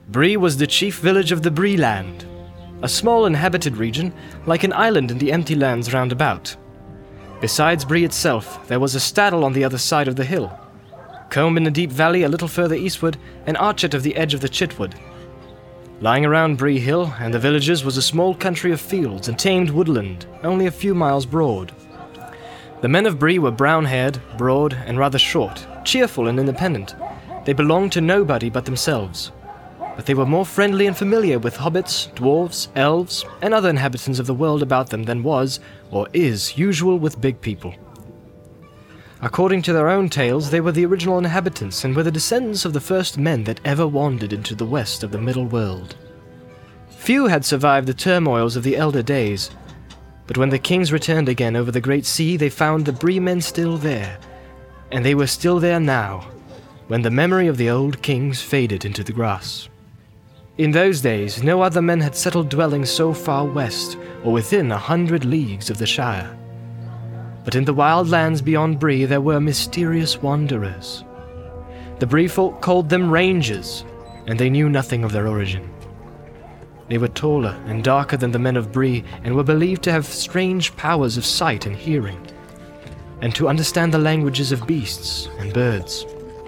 Bree was the chief village of the Bree Land, a small inhabited region like an island in the empty lands round about. Besides Bree itself, there was a staddle on the other side of the hill, Combe in the deep valley a little further eastward, and Archet of the edge of the Chitwood. Lying around Bree Hill and the villages was a small country of fields and tamed woodland, only a few miles broad. The men of Bree were brown-haired, broad, and rather short, cheerful and independent. They belonged to nobody but themselves. But they were more friendly and familiar with hobbits, dwarves, elves, and other inhabitants of the world about them than was, or is, usual with big people. According to their own tales, they were the original inhabitants and were the descendants of the first men that ever wandered into the west of the Middle World. Few had survived the turmoils of the elder days, but when the kings returned again over the Great Sea, they found the Bree men still there, and they were still there now, when the memory of the old kings faded into the grass. In those days, no other men had settled dwellings so far west, or within 100 leagues of the Shire. But in the wild lands beyond Bree there were mysterious wanderers. The Bree folk called them rangers, and they knew nothing of their origin. They were taller and darker than the men of Bree, and were believed to have strange powers of sight and hearing, and to understand the languages of beasts and birds.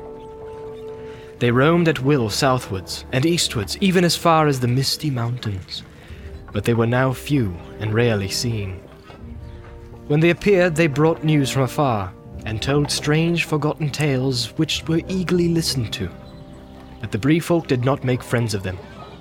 They roamed at will southwards and eastwards, even as far as the Misty Mountains, but they were now few and rarely seen. When they appeared, they brought news from afar, and told strange, forgotten tales which were eagerly listened to, but the Bree folk did not make friends of them.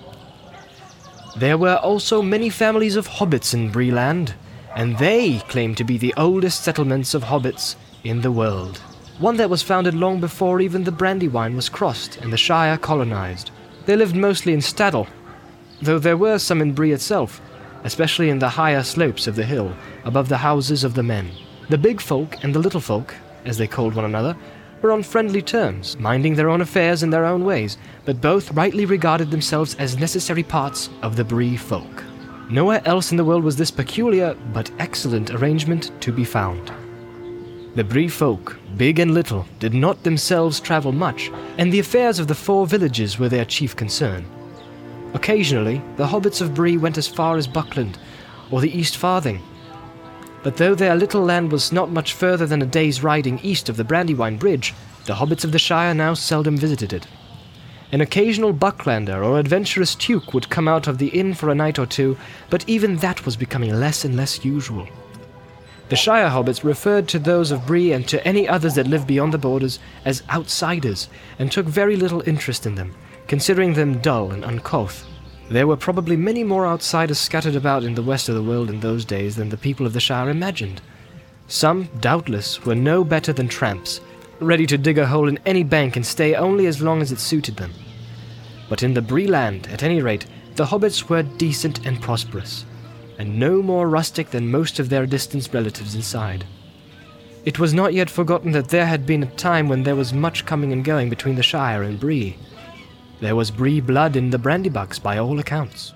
There were also many families of hobbits in Bree Land, and they claimed to be the oldest settlements of hobbits in the world, one that was founded long before even the Brandywine was crossed and the Shire colonized. They lived mostly in Staddle, though there were some in Bree itself, especially in the higher slopes of the hill, above the houses of the men. The big folk and the little folk, as they called one another, were on friendly terms, minding their own affairs in their own ways, but both rightly regarded themselves as necessary parts of the Bree folk. Nowhere else in the world was this peculiar but excellent arrangement to be found. The Bree folk, big and little, did not themselves travel much, and the affairs of the 4 villages were their chief concern. Occasionally, the hobbits of Bree went as far as Buckland, or the East Farthing. But though their little land was not much further than a day's riding east of the Brandywine Bridge, the hobbits of the Shire now seldom visited it. An occasional Bucklander or adventurous Tuke would come out of the inn for a night or two, but even that was becoming less and less usual. The Shire hobbits referred to those of Bree and to any others that lived beyond the borders as outsiders, and took very little interest in them, considering them dull and uncouth. There were probably many more outsiders scattered about in the west of the world in those days than the people of the Shire imagined. Some, doubtless, were no better than tramps, ready to dig a hole in any bank and stay only as long as it suited them. But in the Bree Land, at any rate, the hobbits were decent and prosperous, and no more rustic than most of their distant relatives inside. It was not yet forgotten that there had been a time when there was much coming and going between the Shire and Bree. There was Bree blood in the Brandybucks by all accounts.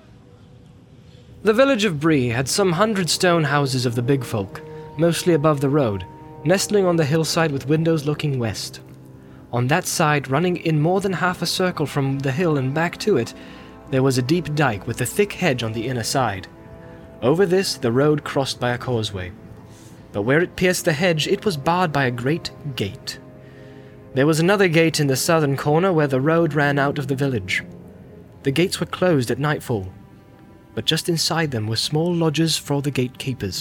The village of Bree had some 100 stone houses of the big folk, mostly above the road, nestling on the hillside with windows looking west. On that side, running in more than half a circle from the hill and back to it, there was a deep dike with a thick hedge on the inner side. Over this, the road crossed by a causeway. But where it pierced the hedge, it was barred by a great gate. There was another gate in the southern corner where the road ran out of the village. The gates were closed at nightfall, but just inside them were small lodges for the gatekeepers.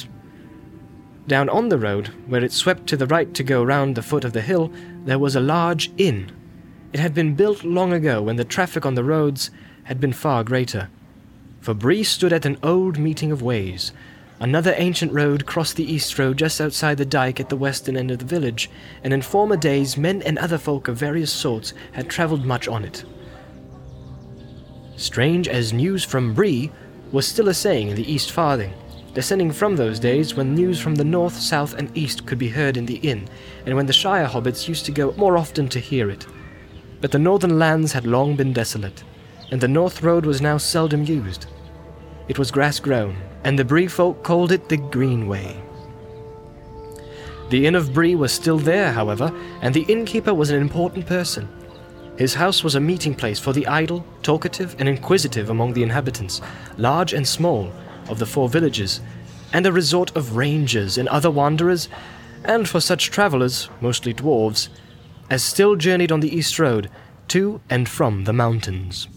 Down on the road, where it swept to the right to go round the foot of the hill, there was a large inn. It had been built long ago when the traffic on the roads had been far greater. For Bree stood at an old meeting of ways. Another ancient road crossed the east road just outside the dike at the western end of the village, and in former days men and other folk of various sorts had travelled much on it. Strange as news from Bree was still a saying in the East Farthing, descending from those days when news from the north, south, and east could be heard in the inn, and when the Shire hobbits used to go more often to hear it. But the northern lands had long been desolate, and the north road was now seldom used. It was grass-grown, and the Bree folk called it the Greenway. The Inn of Bree was still there, however, and the innkeeper was an important person. His house was a meeting place for the idle, talkative, and inquisitive among the inhabitants, large and small, of the 4 villages, and a resort of rangers and other wanderers, and for such travellers, mostly dwarves, as still journeyed on the east road to and from the mountains.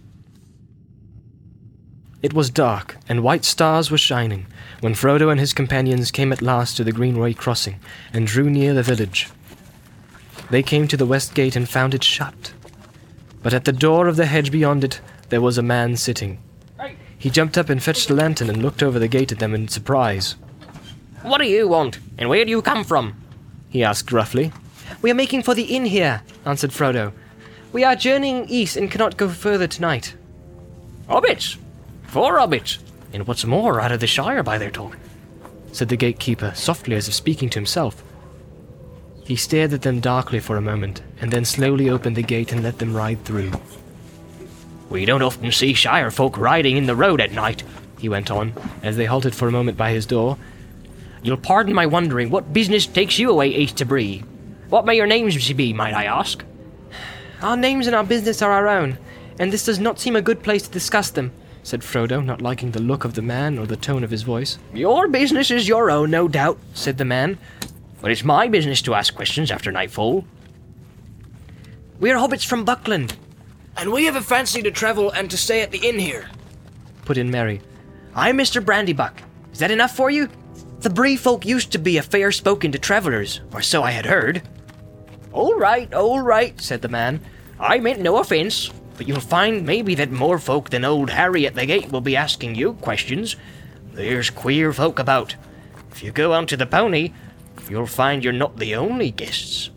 It was dark, and white stars were shining, when Frodo and his companions came at last to the Greenway crossing, and drew near the village. They came to the west gate and found it shut. But at the door of the hedge beyond it, there was a man sitting. He jumped up and fetched a lantern and looked over the gate at them in surprise. "What do you want, and where do you come from?" he asked gruffly. "We are making for the inn here," answered Frodo. "We are journeying east and cannot go further tonight." "Hobbits? 4 hobbits, and what's more, out of the Shire by their talk," said the gatekeeper, softly as if speaking to himself. He stared at them darkly for a moment, and then slowly opened the gate and let them ride through. "We don't often see Shire folk riding in the road at night," he went on, as they halted for a moment by his door. "You'll pardon my wondering what business takes you away east to Bree. What may your names be, might I ask?" "Our names and our business are our own, and this does not seem a good place to discuss them," said Frodo, not liking the look of the man or the tone of his voice. "Your business is your own, no doubt," said the man. "But it's my business to ask questions after nightfall." "We are hobbits from Buckland," "And we have a fancy to travel and to stay at the inn here," put in Merry. "I'm Mr. Brandybuck. Is that enough for you? The Bree folk used to be fair spoken to travellers, or so I had heard." All right," said the man. "I meant no offence, but you'll find maybe that more folk than old Harry at the gate will be asking you questions. There's queer folk about. If you go onto the pony, you'll find you're not the only guests."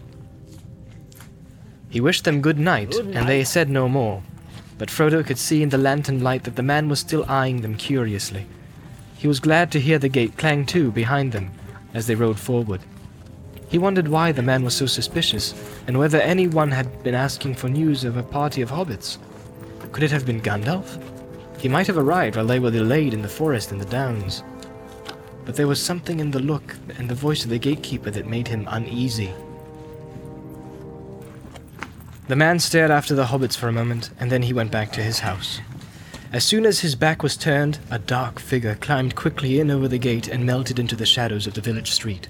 He wished them good night, and they said no more, but Frodo could see in the lantern light that the man was still eyeing them curiously. He was glad to hear the gate clang to behind them as they rode forward. He wondered why the man was so suspicious, and whether anyone had been asking for news of a party of hobbits. Could it have been Gandalf? He might have arrived while they were delayed in the forest and the downs. But there was something in the look and the voice of the gatekeeper that made him uneasy. The man stared after the hobbits for a moment, and then he went back to his house. As soon as his back was turned, a dark figure climbed quickly in over the gate and melted into the shadows of the village street.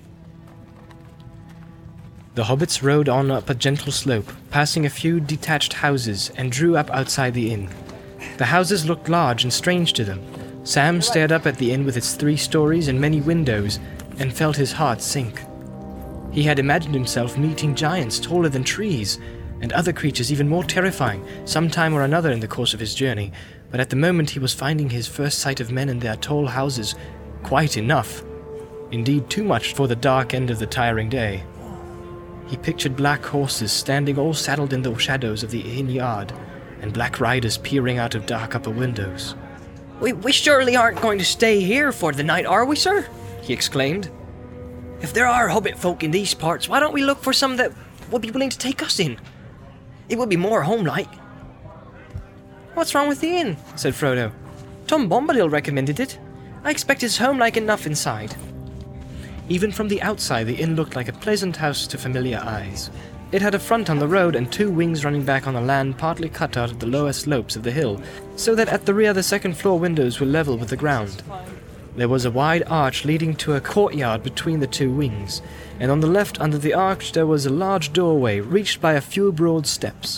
The hobbits rode on up a gentle slope, passing a few detached houses, and drew up outside the inn. The houses looked large and strange to them. Sam stared up at the inn with its 3 stories and many windows, and felt his heart sink. He had imagined himself meeting giants taller than trees, and other creatures even more terrifying, some time or another in the course of his journey, but at the moment he was finding his first sight of men in their tall houses quite enough. Indeed, too much for the dark end of the tiring day. He pictured black horses standing all saddled in the shadows of the inn yard, and black riders peering out of dark upper windows. We surely aren't going to stay here for the night, are we, sir?" he exclaimed. "If there are hobbit folk in these parts, why don't we look for some that would be willing to take us in? It would be more home-like." "What's wrong with the inn?" said Frodo. "Tom Bombadil recommended it. I expect it's home-like enough inside." Even from the outside, the inn looked like a pleasant house to familiar eyes. It had a front on the road and 2 wings running back on the land partly cut out of the lower slopes of the hill, so that at the rear the second-floor windows were level with the ground. There was a wide arch leading to a courtyard between the 2 wings, and on the left under the arch there was a large doorway reached by a few broad steps.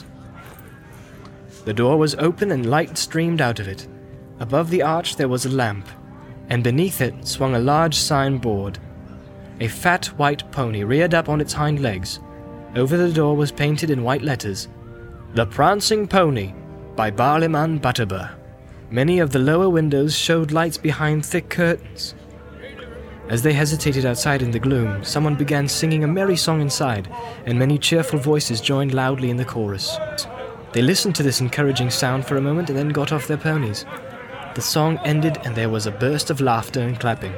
The door was open and light streamed out of it. Above the arch there was a lamp, and beneath it swung a large signboard. A fat white pony reared up on its hind legs. Over the door was painted in white letters, "The Prancing Pony, by Barliman Butterbur." Many of the lower windows showed lights behind thick curtains. As they hesitated outside in the gloom, someone began singing a merry song inside, and many cheerful voices joined loudly in the chorus. They listened to this encouraging sound for a moment and then got off their ponies. The song ended and there was a burst of laughter and clapping.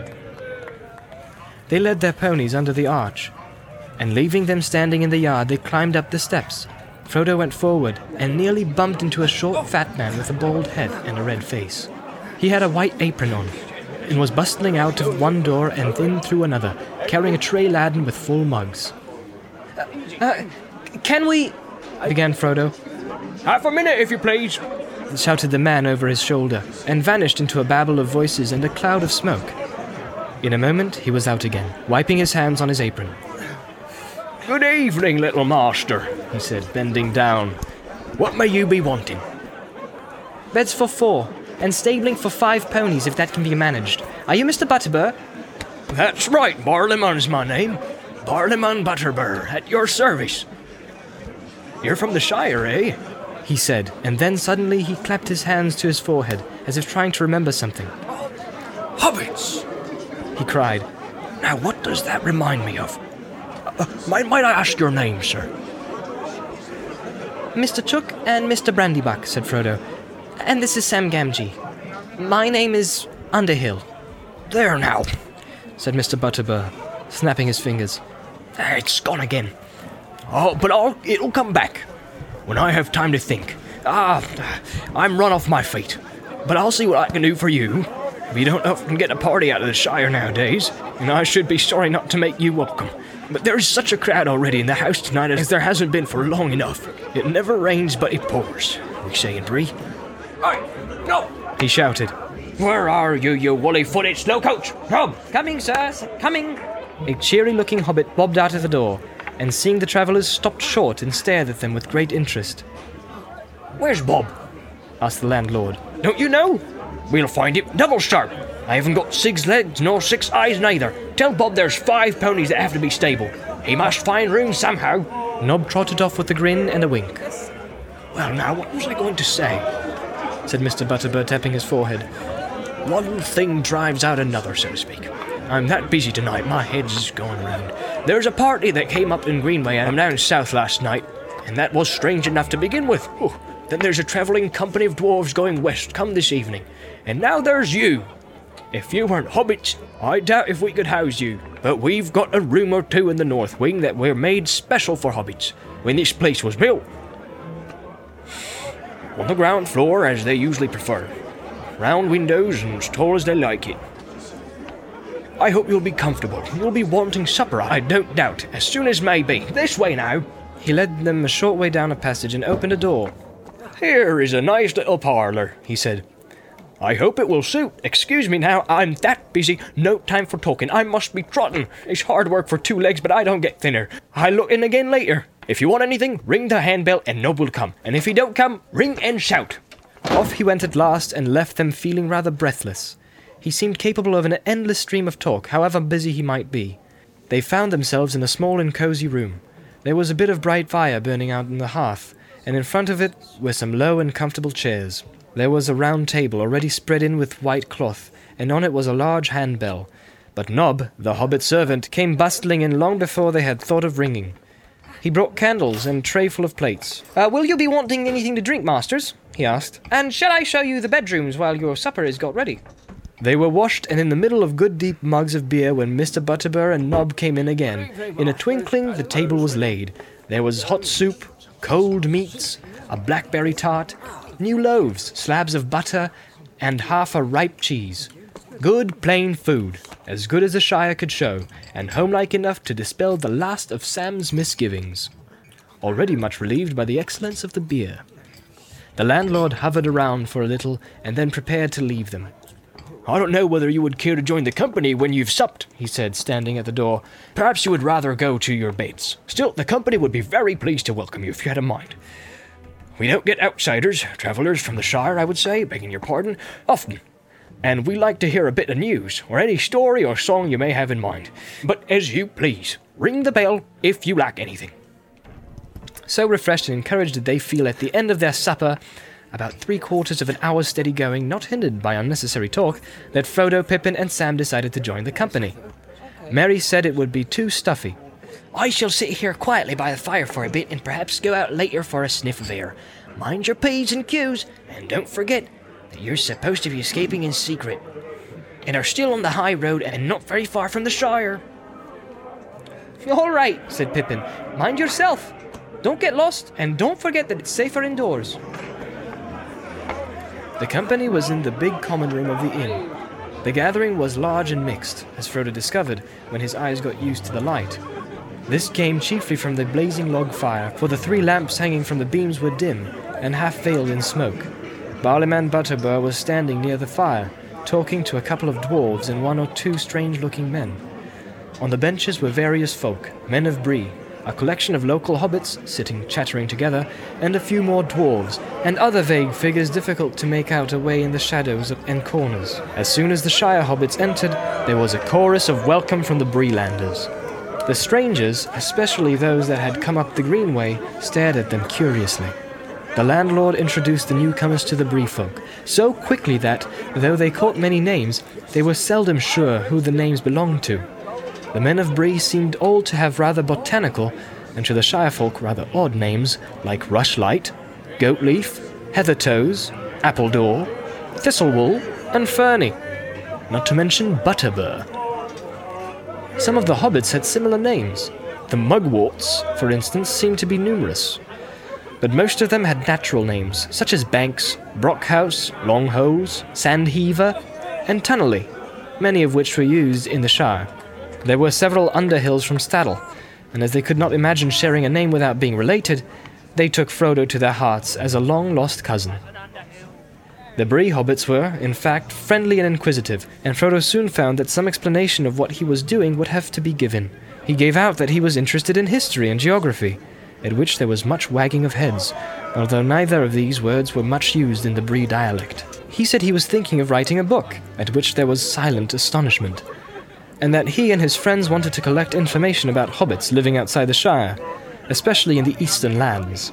They led their ponies under the arch, and leaving them standing in the yard, they climbed up the steps. Frodo went forward and nearly bumped into a short, fat man with a bald head and a red face. He had a white apron on, and was bustling out of one door and in through another, carrying a tray laden with full mugs. Can we... began Frodo. Half a minute, if you please, shouted the man over his shoulder, and vanished into a babble of voices and a cloud of smoke. In a moment, he was out again, wiping his hands on his apron. Good evening, little master, he said, bending down. What may you be wanting? Beds for 4, and stabling for 5 ponies if that can be managed. Are you Mr. Butterbur? That's right, Barleyman's my name. Barleyman Butterbur, at your service. You're from the Shire, eh? He said, and then suddenly he clapped his hands to his forehead, as if trying to remember something. Hobbits! He cried. Now what does that remind me of? Might I ask your name, sir? Mr. Chook and Mr. Brandybuck, said Frodo. And this is Sam Gamgee. My name is Underhill. There now, said Mr. Butterbur, snapping his fingers. It's gone again. Oh, but it'll come back. When I have time to think. I'm run off my feet. But I'll see what I can do for you. We don't often get a party out of the Shire nowadays, and I should be sorry not to make you welcome. But there's such a crowd already in the house tonight as there hasn't been for long enough. It never rains but it pours, we say in Bree. No! He shouted. Where are you, you woolly-footed slowcoach? Rob! Coming, sir, coming! A cheery-looking hobbit bobbed out of the door, and seeing the travellers stopped short and stared at them with great interest. Where's Bob? Asked the landlord. Don't you know? We'll find him double sharp. I haven't got 6 legs nor 6 eyes neither. Tell Bob there's 5 ponies that have to be stable. He must find room somehow. Nob trotted off with a grin and a wink. Well now, what was I going to say? Said Mr. Butterbur, tapping his forehead. One thing drives out another, so to speak. I'm that busy tonight, my head's going round. There's a party that came up in Greenway and I'm down south last night, and that was strange enough to begin with. Then there's a travelling company of dwarves going west come this evening, and now there's you. If you weren't hobbits, I doubt if we could house you, but we've got a room or 2 in the north wing that were made special for hobbits when this place was built. On the ground floor, as they usually prefer. Round windows and as tall as they like it. I hope you'll be comfortable. You'll be wanting supper, I don't doubt, as soon as may be. This way now. He led them a short way down a passage and opened a door. Here is a nice little parlour, he said. I hope it will suit. Excuse me now, I'm that busy. No time for talking. I must be trotting. It's hard work for 2 legs, but I don't get thinner. I'll look in again later. If you want anything, ring the handbell and Nob will come. And if he don't come, ring and shout. Off he went at last and left them feeling rather breathless. He seemed capable of an endless stream of talk, however busy he might be. They found themselves in a small and cosy room. There was a bit of bright fire burning out in the hearth, and in front of it were some low and comfortable chairs. There was a round table already spread in with white cloth, and on it was a large handbell. But Nob, the hobbit servant, came bustling in long before they had thought of ringing. He brought candles and a tray full of plates. Will you be wanting anything to drink, masters? He asked. And shall I show you the bedrooms while your supper is got ready? They were washed and in the middle of good deep mugs of beer when Mr. Butterbur and Nob came in again. In a twinkling the table was laid. There was hot soup, cold meats, a blackberry tart, new loaves, slabs of butter, and half a ripe cheese. Good plain food, as good as the Shire could show, and homelike enough to dispel the last of Sam's misgivings. Already much relieved by the excellence of the beer. The landlord hovered around for a little, and then prepared to leave them. I don't know whether you would care to join the company when you've supped, he said, standing at the door. Perhaps you would rather go to your beds. Still, the company would be very pleased to welcome you if you had a mind. We don't get outsiders, travellers from the Shire, I would say, begging your pardon, often. And we like to hear a bit of news, or any story or song you may have in mind. But as you please, ring the bell if you lack anything. So refreshed and encouraged did they feel at the end of their supper, about 3/4 of an hour's steady going, not hindered by unnecessary talk, that Frodo, Pippin, and Sam decided to join the company. Merry said it would be too stuffy. I shall sit here quietly by the fire for a bit, and perhaps go out later for a sniff of air. Mind your P's and Q's, and don't forget that you're supposed to be escaping in secret, and are still on the high road and not very far from the Shire. All right, said Pippin. Mind yourself. Don't get lost, and don't forget that it's safer indoors. The company was in the big common room of the inn. The gathering was large and mixed, as Frodo discovered when his eyes got used to the light. This came chiefly from the blazing log fire, for the 3 lamps hanging from the beams were dim and half veiled in smoke. Barleyman Butterbur was standing near the fire, talking to a couple of dwarves and 1 or 2 strange-looking men. On the benches were various folk, men of Bree, a collection of local hobbits sitting chattering together, and a few more dwarves, and other vague figures difficult to make out away in the shadows and corners. As soon as the Shire hobbits entered, there was a chorus of welcome from the Breelanders. The strangers, especially those that had come up the greenway, stared at them curiously. The landlord introduced the newcomers to the Bree folk, so quickly that, though they caught many names, they were seldom sure who the names belonged to. The men of Bree seemed all to have rather botanical, and to the Shire folk rather odd names, like Rushlight, Goatleaf, Heathertoes, Appledore, Thistlewool, and Ferny, not to mention Butterbur. Some of the hobbits had similar names. The Mugworts, for instance, seemed to be numerous. But most of them had natural names, such as Banks, Brockhouse, Longhose, Sandheaver, and Tunnelly, many of which were used in the Shire. There were several Underhills from Staddle, and as they could not imagine sharing a name without being related, they took Frodo to their hearts as a long-lost cousin. The Bree hobbits were, in fact, friendly and inquisitive, and Frodo soon found that some explanation of what he was doing would have to be given. He gave out that he was interested in history and geography, at which there was much wagging of heads, although neither of these words were much used in the Bree dialect. He said he was thinking of writing a book, at which there was silent astonishment, and that he and his friends wanted to collect information about hobbits living outside the Shire, especially in the eastern lands.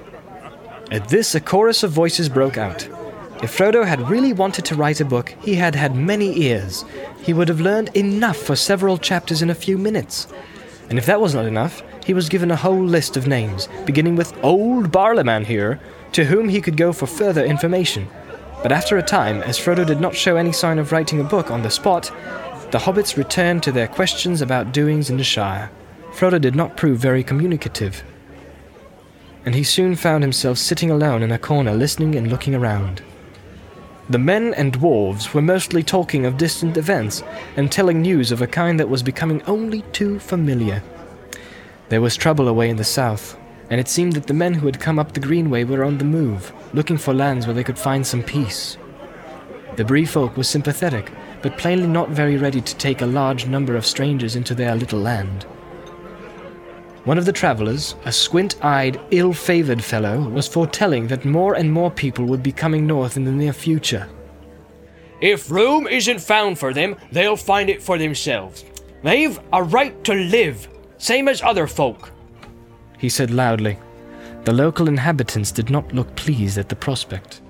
At this, a chorus of voices broke out. If Frodo had really wanted to write a book, he had had many ears. He would have learned enough for several chapters in a few minutes. And if that was not enough, he was given a whole list of names, beginning with Old Barleyman here, to whom he could go for further information. But after a time, as Frodo did not show any sign of writing a book on the spot, the hobbits returned to their questions about doings in the Shire. Frodo did not prove very communicative, and he soon found himself sitting alone in a corner listening and looking around. The men and dwarves were mostly talking of distant events and telling news of a kind that was becoming only too familiar. There was trouble away in the south, and it seemed that the men who had come up the Greenway were on the move, looking for lands where they could find some peace. The Bree folk were sympathetic, but plainly not very ready to take a large number of strangers into their little land. One of the travellers, a squint-eyed, ill-favoured fellow, was foretelling that more and more people would be coming north in the near future. If room isn't found for them, they'll find it for themselves. They've a right to live, same as other folk, he said loudly. The local inhabitants did not look pleased at the prospect.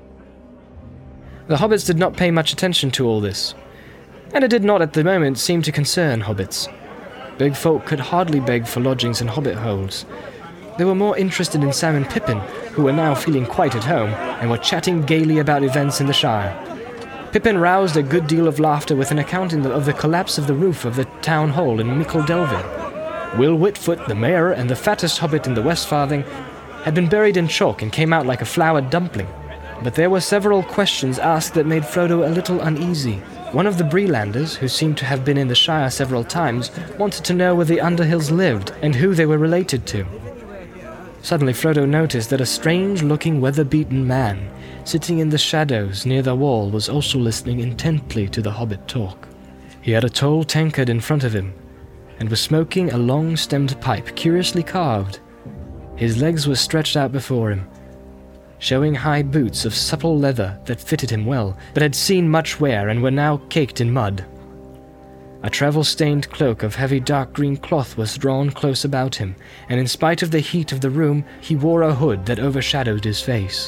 The hobbits did not pay much attention to all this, and it did not at the moment seem to concern hobbits. Big folk could hardly beg for lodgings in hobbit holes. They were more interested in Sam and Pippin, who were now feeling quite at home, and were chatting gaily about events in the Shire. Pippin roused a good deal of laughter with an account of the collapse of the roof of the town hall in Mickle Delvin. Will Whitfoot, the mayor and the fattest hobbit in the West Farthing, had been buried in chalk and came out like a floured dumpling. But there were several questions asked that made Frodo a little uneasy. One of the Breelanders, who seemed to have been in the Shire several times, wanted to know where the Underhills lived and who they were related to. Suddenly Frodo noticed that a strange-looking, weather-beaten man, sitting in the shadows near the wall, was also listening intently to the hobbit talk. He had a tall tankard in front of him, and was smoking a long-stemmed pipe curiously carved. His legs were stretched out before him, showing high boots of supple leather that fitted him well, but had seen much wear and were now caked in mud. A travel-stained cloak of heavy dark green cloth was drawn close about him, and in spite of the heat of the room, he wore a hood that overshadowed his face.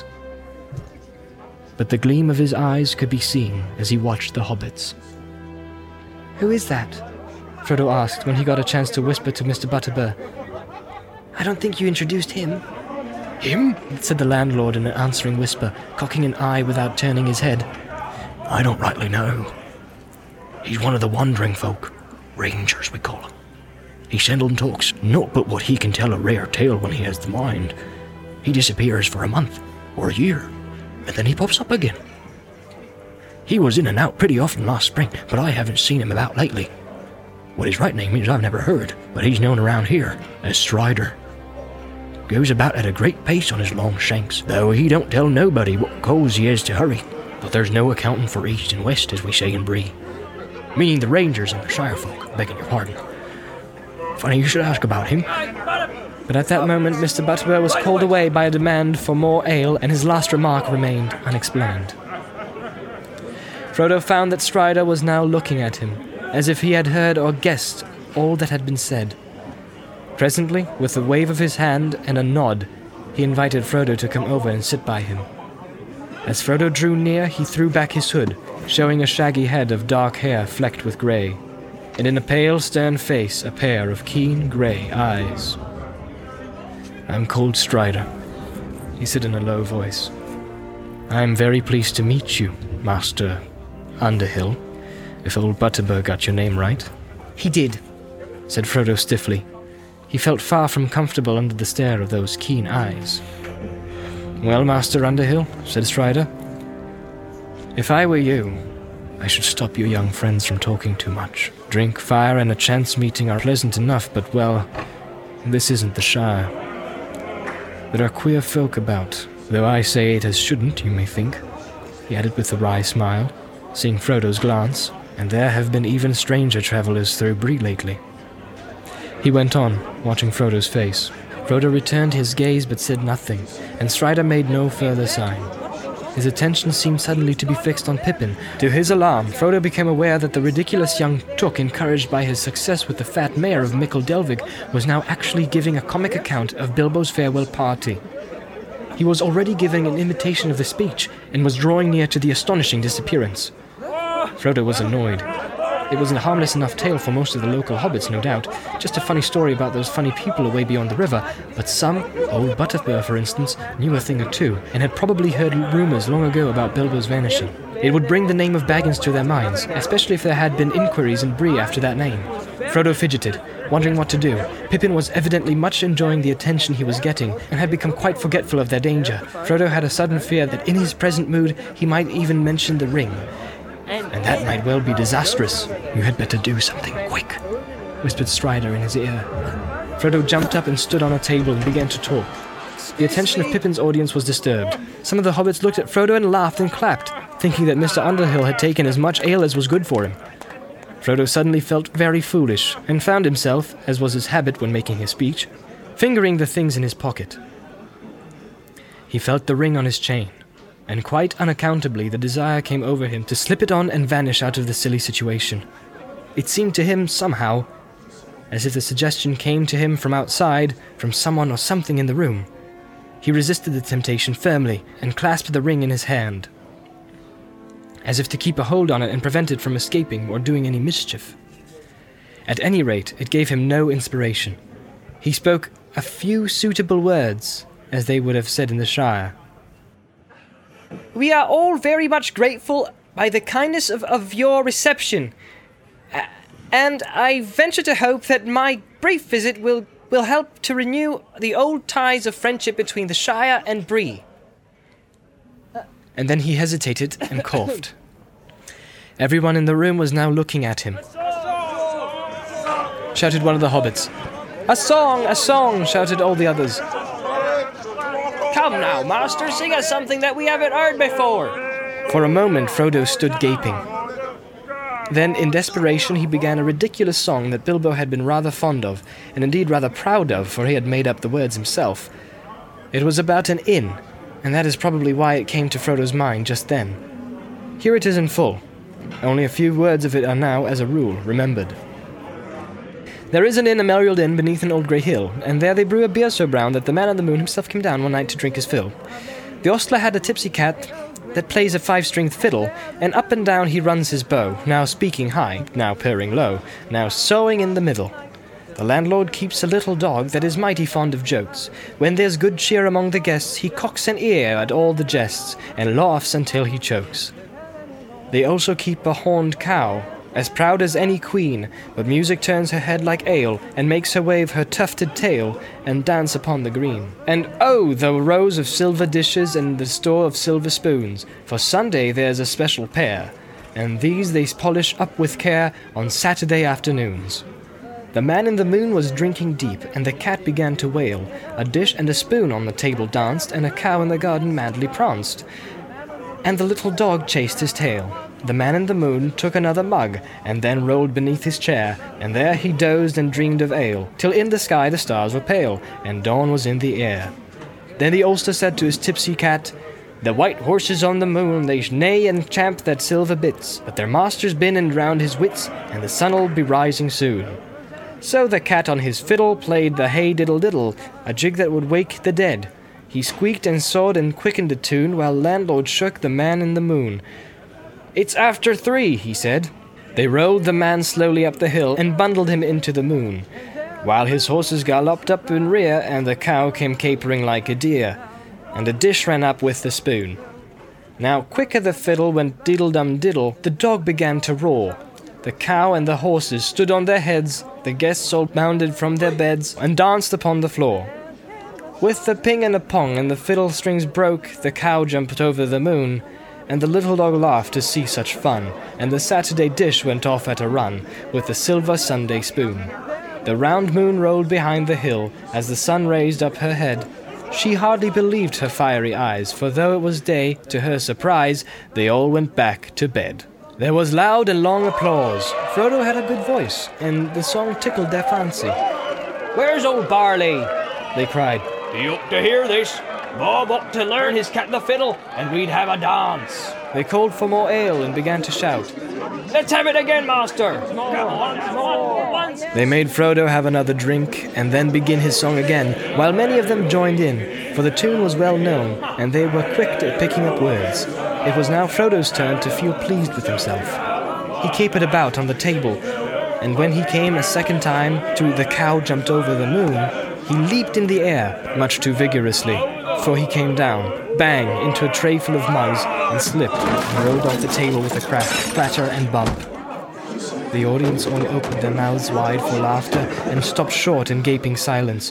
But the gleam of his eyes could be seen as he watched the hobbits. "Who is that?" Frodo asked when he got a chance to whisper to Mr. Butterbur. "I don't think you introduced him." "Him?" said the landlord in an answering whisper, cocking an eye without turning his head. "I don't rightly know. He's one of the wandering folk. Rangers, we call him. He seldom talks, not but what he can tell a rare tale when he has the mind. He disappears for a month, or a year, and then he pops up again. He was in and out pretty often last spring, but I haven't seen him about lately. What his right name is I've never heard, but he's known around here as Strider. Goes about at a great pace on his long shanks, though he don't tell nobody what cause he has to hurry. But there's no accounting for east and west, as we say in Bree. Meaning the rangers and the shire folk, begging your pardon. Funny you should ask about him. But at that moment, Mr. Butterbur was called away by a demand for more ale, and his last remark remained unexplained. Frodo found that Strider was now looking at him, as if he had heard or guessed all that had been said. Presently, with a wave of his hand and a nod, he invited Frodo to come over and sit by him. As Frodo drew near, he threw back his hood, showing a shaggy head of dark hair flecked with grey, and in a pale, stern face a pair of keen grey eyes. "I'm called Strider," he said in a low voice. "I am very pleased to meet you, Master Underhill, if old Butterbur got your name right." He did, said Frodo stiffly. He felt far from comfortable under the stare of those keen eyes. "Well, Master Underhill," said Strider, "if I were you, I should stop your young friends from talking too much. Drink, fire, and a chance meeting are pleasant enough, but, well, this isn't the Shire. There are queer folk about, though I say it as shouldn't, you may think," he added with a wry smile, seeing Frodo's glance, "and there have been even stranger travellers through Bree lately." He went on, watching Frodo's face. Frodo returned his gaze but said nothing, and Strider made no further sign. His attention seemed suddenly to be fixed on Pippin. To his alarm, Frodo became aware that the ridiculous young Took, encouraged by his success with the fat mare of Mickle Delvig, was now actually giving a comic account of Bilbo's farewell party. He was already giving an imitation of the speech, and was drawing near to the astonishing disappearance. Frodo was annoyed. It was a harmless enough tale for most of the local hobbits, no doubt, just a funny story about those funny people away beyond the river, but some, old Butterbur for instance, knew a thing or two, and had probably heard rumours long ago about Bilbo's vanishing. It would bring the name of Baggins to their minds, especially if there had been inquiries in Bree after that name. Frodo fidgeted, wondering what to do. Pippin was evidently much enjoying the attention he was getting, and had become quite forgetful of their danger. Frodo had a sudden fear that in his present mood he might even mention the ring, and that might well be disastrous. "You had better do something quick," whispered Strider in his ear. Frodo jumped up and stood on a table and began to talk. The attention of Pippin's audience was disturbed. Some of the hobbits looked at Frodo and laughed and clapped, thinking that Mr. Underhill had taken as much ale as was good for him. Frodo suddenly felt very foolish, and found himself, as was his habit when making his speech, fingering the things in his pocket. He felt the ring on his chain, and quite unaccountably the desire came over him to slip it on and vanish out of the silly situation. It seemed to him, somehow, as if the suggestion came to him from outside, from someone or something in the room. He resisted the temptation firmly, and clasped the ring in his hand, as if to keep a hold on it and prevent it from escaping or doing any mischief. At any rate, it gave him no inspiration. He spoke a few suitable words, as they would have said in the Shire. "We are all very much grateful by the kindness of your reception, and I venture to hope that my brief visit will help to renew the old ties of friendship between the Shire and Bree." And then he hesitated and coughed. Everyone in the room was now looking at him. Shouted one of the hobbits. "A song! A song!" shouted all the others. "Come now, master, sing us something that we haven't heard before." For a moment, Frodo stood gaping. Then, in desperation, he began a ridiculous song that Bilbo had been rather fond of, and indeed rather proud of, for he had made up the words himself. It was about an inn, and that is probably why it came to Frodo's mind just then. Here it is in full. Only a few words of it are now, as a rule, remembered. "There is an inn, a Meriald Inn, beneath an old grey hill, and there they brew a beer so brown that the man on the moon himself came down one night to drink his fill. The ostler had a tipsy cat that plays a 5-stringed fiddle, and up and down he runs his bow, now speaking high, now purring low, now sawing in the middle. The landlord keeps a little dog that is mighty fond of jokes. When there's good cheer among the guests, he cocks an ear at all the jests, and laughs until he chokes. They also keep a horned cow, as proud as any queen, but music turns her head like ale, and makes her wave her tufted tail, and dance upon the green. And oh, the rows of silver dishes and the store of silver spoons, for Sunday there's a special pair. and these they polish up with care on Saturday afternoons. The man in the moon was drinking deep, and the cat began to wail. A dish and a spoon on the table danced, and a cow in the garden madly pranced. And the little dog chased his tail. The man in the moon took another mug, and then rolled beneath his chair, and there he dozed and dreamed of ale, till in the sky the stars were pale, and dawn was in the air. Then the ostler said to his tipsy cat, "The white horses on the moon, they neigh and champ that silver bits, but their master's been and drowned his wits, and the sun'll be rising soon." So the cat on his fiddle played the hey diddle diddle, a jig that would wake the dead. He squeaked and sawed and quickened the tune, while landlord shook the man in the moon. "It's after 3, he said. They rode the man slowly up the hill and bundled him into the moon, while his horses galloped up in rear, and the cow came capering like a deer, and the dish ran up with the spoon. Now quicker the fiddle went diddle-dum-diddle, the dog began to roar. The cow and the horses stood on their heads, the guests all bounded from their beds and danced upon the floor. With the ping and a pong and the fiddle strings broke, the cow jumped over the moon, and the little dog laughed to see such fun, and the Saturday dish went off at a run, with the silver Sunday spoon. The round moon rolled behind the hill, as the sun raised up her head. She hardly believed her fiery eyes, for though it was day, to her surprise, they all went back to bed. There was loud and long applause. Frodo had a good voice, and the song tickled their fancy. "Where's old Barley?" they cried. "He ought to hear this. Bob ought to learn his cat the fiddle, and we'd have a dance." They called for more ale and began to shout. "Let's have it again, master!" More. They made Frodo have another drink, and then begin his song again, while many of them joined in, for the tune was well known, and they were quick at picking up words. It was now Frodo's turn to feel pleased with himself. He capered about on the table, and when he came a second time to "The cow jumped over the moon," he leaped in the air, much too vigorously, for he came down, bang, into a tray full of mugs, and slipped, and rolled off the table with a crack, clatter, and bump. The audience only opened their mouths wide for laughter, and stopped short in gaping silence,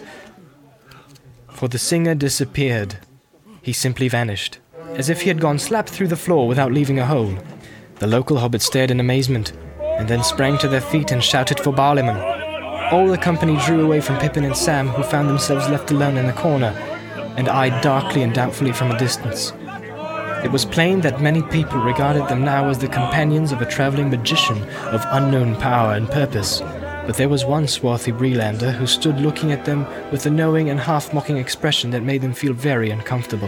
for the singer disappeared. He simply vanished, as if he had gone slap through the floor without leaving a hole. The local hobbits stared in amazement, and then sprang to their feet and shouted for Barliman. All the company drew away from Pippin and Sam, who found themselves left alone in a corner, and eyed darkly and doubtfully from a distance. It was plain that many people regarded them now as the companions of a travelling magician of unknown power and purpose, but there was one swarthy Breelander who stood looking at them with a knowing and half-mocking expression that made them feel very uncomfortable.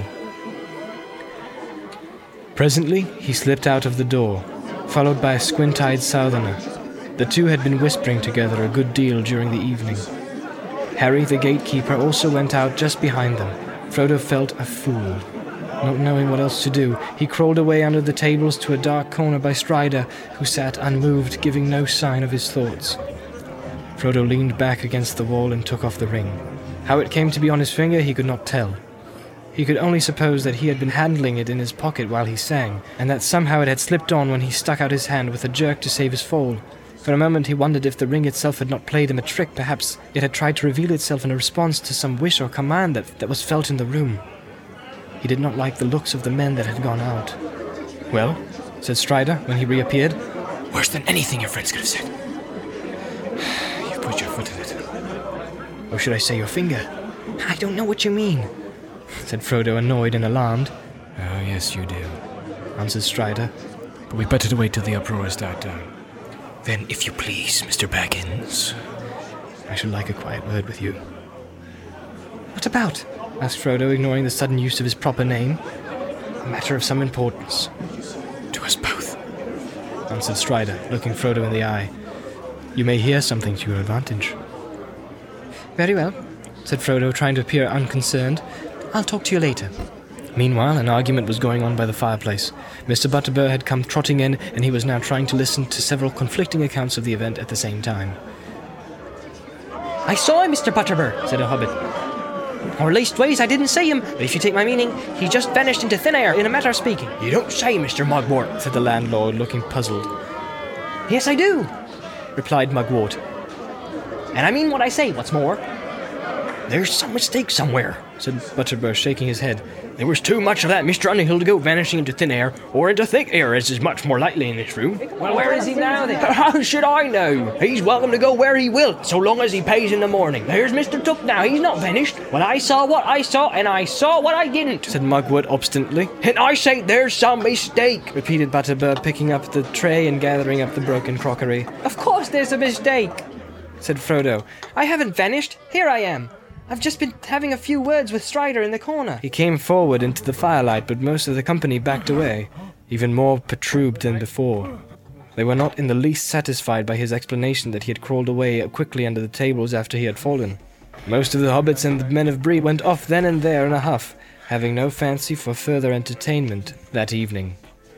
Presently, he slipped out of the door, followed by a squint-eyed southerner. The two had been whispering together a good deal during the evening. Harry, the gatekeeper, also went out just behind them. Frodo felt a fool. Not knowing what else to do, he crawled away under the tables to a dark corner by Strider, who sat unmoved, giving no sign of his thoughts. Frodo leaned back against the wall and took off the ring. How it came to be on his finger he could not tell. He could only suppose that he had been handling it in his pocket while he sang, and that somehow it had slipped on when he stuck out his hand with a jerk to save his fall. For a moment he wondered if the ring itself had not played him a trick. Perhaps it had tried to reveal itself in a response to some wish or command that was felt in the room. He did not like the looks of the men that had gone out. "Well," said Strider when he reappeared. Worse than anything your friends could have said. "You've put your foot in it. Or should I say your finger?" I don't know what you mean, said Frodo, annoyed and alarmed. Oh, yes, you do, answered Strider. But we'd better wait till the uproar has died down. Then, if you please, Mr. Baggins. I should like a quiet word with you. What about? asked Frodo, ignoring the sudden use of his proper name. A matter of some importance. To us both, answered Strider, looking Frodo in the eye. You may hear something to your advantage. Very well, said Frodo, trying to appear unconcerned. I'll talk to you later. Meanwhile, an argument was going on by the fireplace. Mr. Butterbur had come trotting in, and he was now trying to listen to several conflicting accounts of the event at the same time. I saw him, Mr. Butterbur, said a hobbit. Or leastways, I didn't see him, but if you take my meaning, he just vanished into thin air in a matter of speaking. You don't say, Mr. Mugwort, said the landlord, looking puzzled. Yes, I do, replied Mugwort. And I mean what I say, what's more. There's some mistake somewhere, said Butterbur, shaking his head. There was too much of that Mr. Underhill to go vanishing into thin air, or into thick air, as is much more likely in this room. Well, where is he now, then? How should I know? He's welcome to go where he will, so long as he pays in the morning. There's Mr. Tuck now, he's not vanished. Well, I saw what I saw, and I saw what I didn't, said Mugwort obstinately. And I say there's some mistake, repeated Butterbur, picking up the tray and gathering up the broken crockery. Of course there's a mistake, said Frodo. I haven't vanished. Here I am. I've just been having a few words with Strider in the corner. He came forward into the firelight, but most of the company backed away, even more perturbed than before. They were not in the least satisfied by his explanation that he had crawled away quickly under the tables after he had fallen. Most of the hobbits and the men of Bree went off then and there in a huff, having no fancy for further entertainment that evening.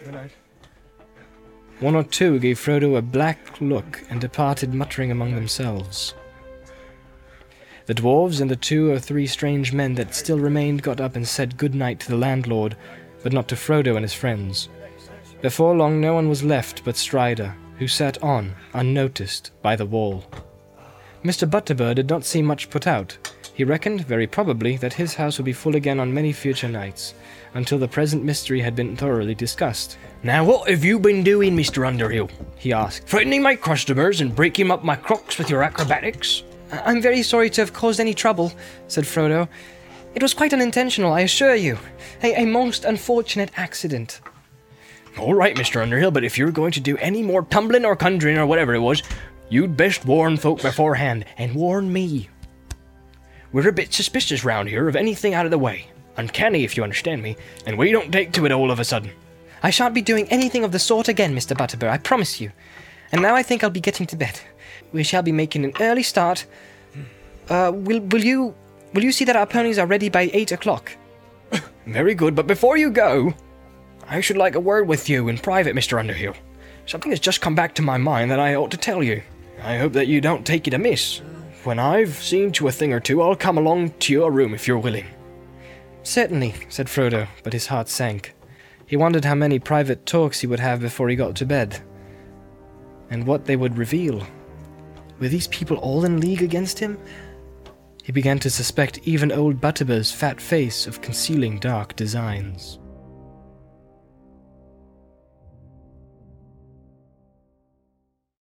One or two gave Frodo a black look and departed muttering among themselves. The dwarves and the 2 or 3 strange men that still remained got up and said good night to the landlord, but not to Frodo and his friends. Before long no one was left but Strider, who sat on, unnoticed, by the wall. Mr. Butterbur did not seem much put out. He reckoned, very probably, that his house would be full again on many future nights, until the present mystery had been thoroughly discussed. Now what have you been doing, Mr. Underhill? He asked. Frightening my customers and breaking up my crocks with your acrobatics? I'm very sorry to have caused any trouble, said Frodo. It was quite unintentional, I assure you. A most unfortunate accident. All right, Mr. Underhill, but if you're going to do any more tumbling or conjuring or whatever it was, you'd best warn folk beforehand, and warn me. We're a bit suspicious round here of anything out of the way. Uncanny, if you understand me, and we don't take to it all of a sudden. I shan't be doing anything of the sort again, Mr. Butterbur, I promise you. And now I think I'll be getting to bed. We shall be making an early start. Will you see that our ponies are ready by 8 o'clock? Very good, but before you go, I should like a word with you in private, Mr. Underhill. Something has just come back to my mind that I ought to tell you. I hope that you don't take it amiss. When I've seen to a thing or two, I'll come along to your room if you're willing. Certainly, said Frodo, but his heart sank. He wondered how many private talks he would have before he got to bed, and what they would reveal. Were these people all in league against him? He began to suspect even old Butterbur's fat face of concealing dark designs.